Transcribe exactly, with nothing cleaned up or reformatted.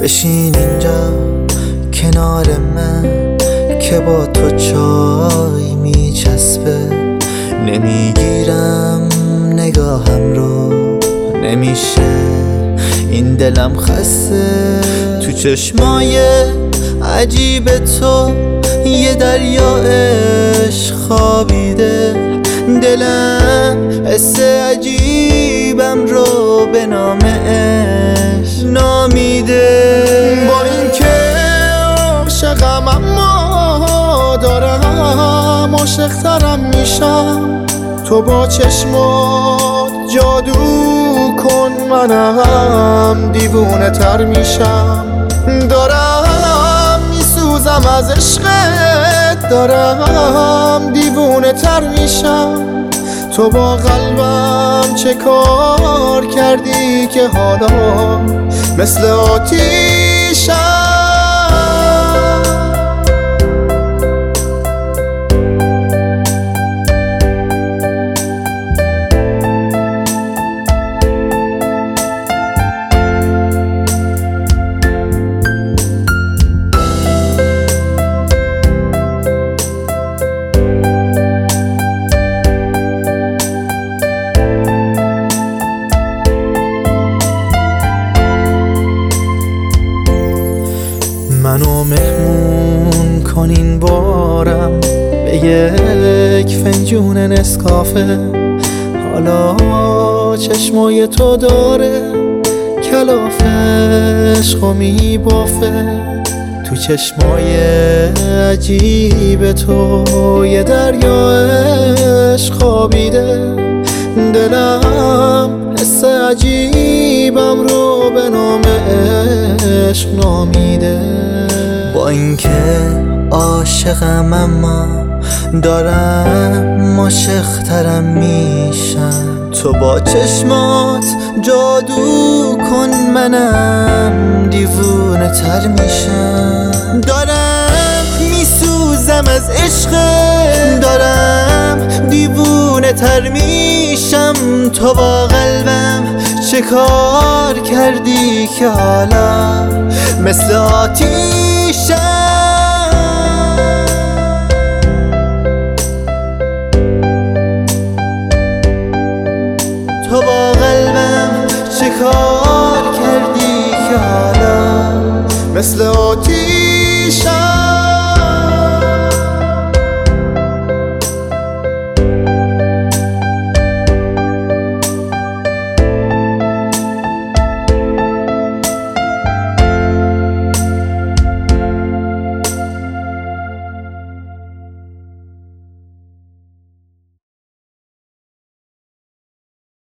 بشین اینجا کنار من که با تو چای میچسبه. نمیگیرم نگاهم رو، نمیشه این دلم خسته. تو چشمای عجیب تو یه دریا عشق خوابیده. دلم حس عجیبم رو به نام عشق نامیده. با اینکه عاشقم اما دارم عاشق‌ترم میشم. تو با چشمات جادو کن منم دیوونه تر میشم. دارم میسوزم از عشقت، دارم دیوونه تر میشم. تو با قلبم چه کار کردی که حالا مثل آتیشم. منو مهمون کنین بارم به یک فنجون نسکافه. حالا چشمای تو داره کلاف عشقو میبافه. تو چشمای عجیب تو یه دریا عشق خوابیده. دلم حس عجیبم رو به نام عشق نامیده. با اینکه عاشقم اما دارم عاشق‌ترم میشم. تو با چشمات جادو کن منم دیوونه تر میشم. دارم میسوزم از عشق، دارم دیوونه تر میشم. تو با قلبم چه کار کردی که حالا مثل آتیشم. تو با قلبم چه کار کردی که حالا مثل آتیشم.